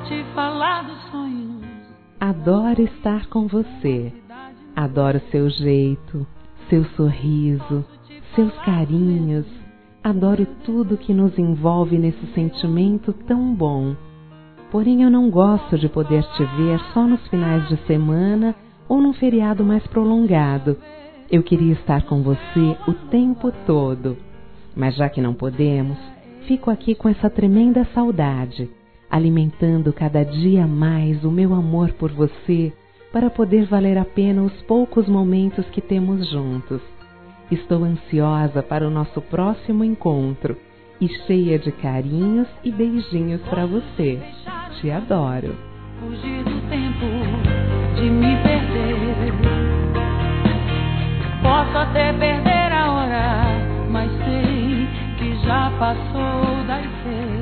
te falar dos sonhos. Adoro estar com você. Adoro seu jeito, seu sorriso, seus carinhos. Adoro tudo que nos envolve nesse sentimento tão bom. Porém, eu não gosto de poder te ver só nos finais de semana ou num feriado mais prolongado. Eu queria estar com você o tempo todo. Mas já que não podemos, fico aqui com essa tremenda saudade, alimentando cada dia mais o meu amor por você, para poder valer a pena os poucos momentos que temos juntos. Estou ansiosa para o nosso próximo encontro e cheia de carinhos e beijinhos para você. Te adoro. Fugir do tempo de me perder. Posso até perder a hora, mas sei que já passou das 6.